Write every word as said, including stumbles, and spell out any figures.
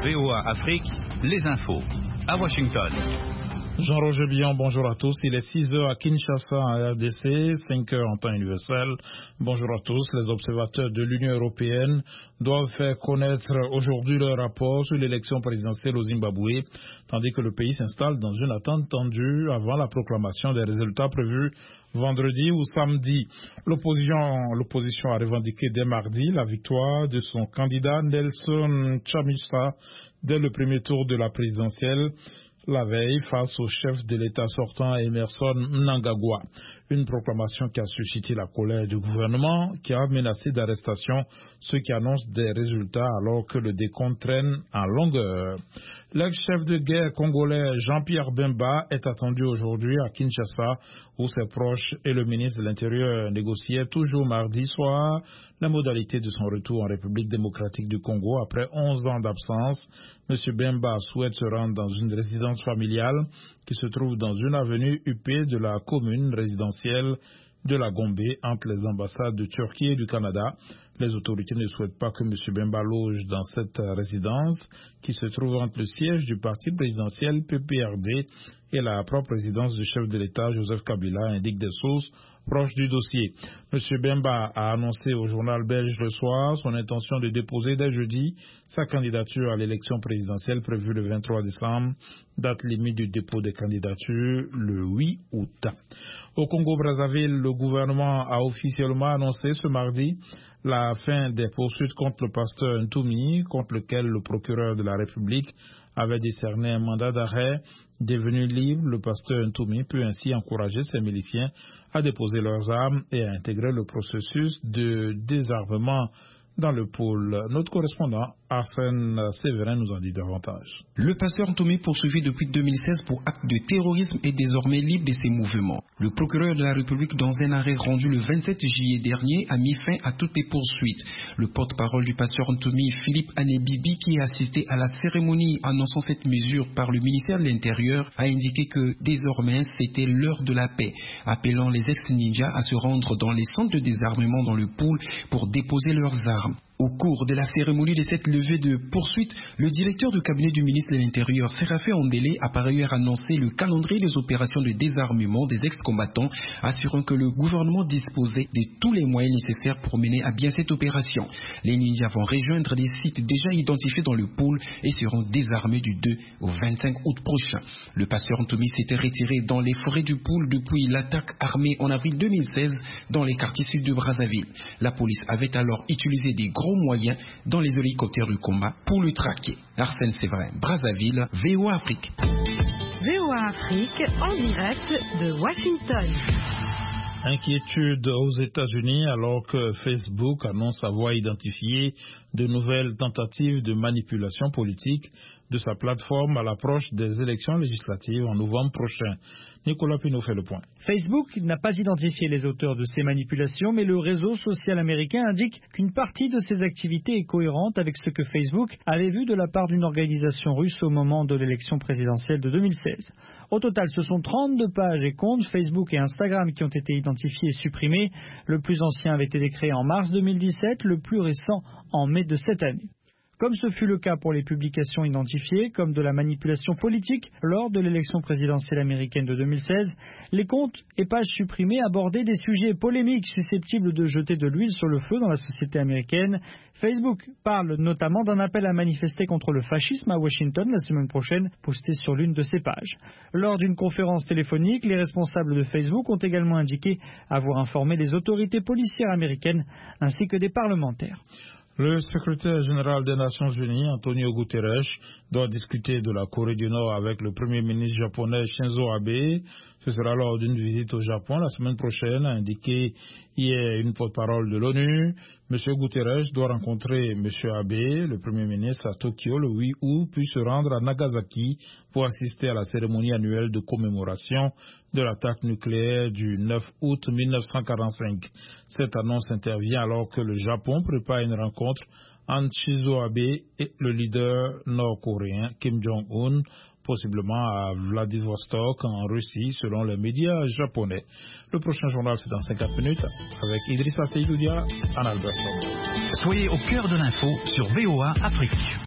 V O A Afrique, les infos. À Washington. Jean-Roger Billon, bonjour à tous. Il est six heures à Kinshasa, en R D C, cinq heures en temps universel. Bonjour à tous. Les observateurs de l'Union européenne doivent faire connaître aujourd'hui leur rapport sur l'élection présidentielle au Zimbabwe, tandis que le pays s'installe dans une attente tendue avant la proclamation des résultats prévus vendredi ou samedi. L'opposition, l'opposition a revendiqué dès mardi la victoire de son candidat Nelson Chamisa dès le premier tour de la présidentielle, la veille face au chef de l'État sortant Emerson Mnangagwa. Une proclamation qui a suscité la colère du gouvernement, qui a menacé d'arrestation ceux qui annoncent des résultats alors que le décompte traîne en longueur. L'ex-chef de guerre congolais Jean-Pierre Bemba est attendu aujourd'hui à Kinshasa, où ses proches et le ministre de l'Intérieur négociaient toujours mardi soir la modalité de son retour en République démocratique du Congo après onze ans d'absence. M. Bemba souhaite se rendre dans une résidence familiale qui se trouve dans une avenue huppée de la commune résidentielle de la Gombe entre les ambassades de Turquie et du Canada. Les autorités ne souhaitent pas que M. Bemba loge dans cette résidence qui se trouve entre le siège du parti présidentiel P P R D et la propre résidence du chef de l'État Joseph Kabila, indiquent des sources proches du dossier. M. Bemba a annoncé au journal belge le soir son intention de déposer dès jeudi sa candidature à l'élection présidentielle prévue le vingt-trois décembre, date limite du dépôt des candidatures le huit août. Au Congo-Brazzaville, le gouvernement a officiellement annoncé ce mardi la fin des poursuites contre le pasteur Ntoumi, contre lequel le procureur de la République avait décerné un mandat d'arrêt. Devenu libre, le pasteur Ntoumi peut ainsi encourager ses miliciens à déposer leurs armes et à intégrer le processus de désarmement dans le pôle. Notre correspondant Arsène Séverin nous en dit davantage. Le pasteur Ntoumi, poursuivi depuis deux mille seize pour acte de terrorisme, est désormais libre de ses mouvements. Le procureur de la République, dans un arrêt rendu le vingt-sept juillet dernier, a mis fin à toutes les poursuites. Le porte-parole du pasteur Ntoumi, Philippe Anebibi, qui a assisté à la cérémonie annonçant cette mesure par le ministère de l'Intérieur, a indiqué que désormais c'était l'heure de la paix, appelant les ex-ninjas à se rendre dans les centres de désarmement dans le pôle pour déposer leurs armes. Au cours de la cérémonie de cette levée de poursuite, le directeur du cabinet du ministre de l'Intérieur, Séraphin Ondélé, a par ailleurs annoncé le calendrier des opérations de désarmement des ex-combattants, assurant que le gouvernement disposait de tous les moyens nécessaires pour mener à bien cette opération. Les ninjas vont rejoindre des sites déjà identifiés dans le pôle et seront désarmés du deux au vingt-cinq août prochain. Le pasteur Ntoumi s'était retiré dans les forêts du pôle depuis l'attaque armée en avril deux mille seize dans les quartiers sud de Brazzaville. La police avait alors utilisé des gros moyens dans les hélicoptères du combat pour le traquer. Arsène Séverin, Brazzaville, V O A Afrique. V O A Afrique en direct de Washington. Inquiétude aux États-Unis alors que Facebook annonce avoir identifié de nouvelles tentatives de manipulation politique de sa plateforme à l'approche des élections législatives en novembre prochain. Nicolas Pinault fait le point. Facebook n'a pas identifié les auteurs de ces manipulations, mais le réseau social américain indique qu'une partie de ces activités est cohérente avec ce que Facebook avait vu de la part d'une organisation russe au moment de l'élection présidentielle de deux mille seize. Au total, ce sont trente-deux pages et comptes Facebook et Instagram qui ont été identifiés et supprimés. Le plus ancien avait été créé en mars deux mille dix-sept, le plus récent en mai de cette année. Comme ce fut le cas pour les publications identifiées comme de la manipulation politique lors de l'élection présidentielle américaine de deux mille seize, les comptes et pages supprimées abordaient des sujets polémiques susceptibles de jeter de l'huile sur le feu dans la société américaine. Facebook parle notamment d'un appel à manifester contre le fascisme à Washington la semaine prochaine, posté sur l'une de ses pages. Lors d'une conférence téléphonique, les responsables de Facebook ont également indiqué avoir informé les autorités policières américaines ainsi que des parlementaires. Le secrétaire général des Nations Unies, Antonio Guterres, doit discuter de la Corée du Nord avec le premier ministre japonais Shinzo Abe. Ce sera lors d'une visite au Japon la semaine prochaine, a indiqué hier une porte-parole de l'ONU. M. Guterres doit rencontrer M. Abe, le premier ministre, à Tokyo le huit août, puis se rendre à Nagasaki pour assister à la cérémonie annuelle de commémoration de l'attaque nucléaire du neuf août mille neuf cent quarante-cinq. Cette annonce intervient alors que le Japon prépare une rencontre entre Shinzo Abe et le leader nord-coréen Kim Jong-un, possiblement à Vladivostok en Russie, selon les médias japonais. Le prochain journal, c'est dans cinquante minutes, avec Idrissa Seydoudia en Alberta. Soyez au cœur de l'info sur V O A Afrique.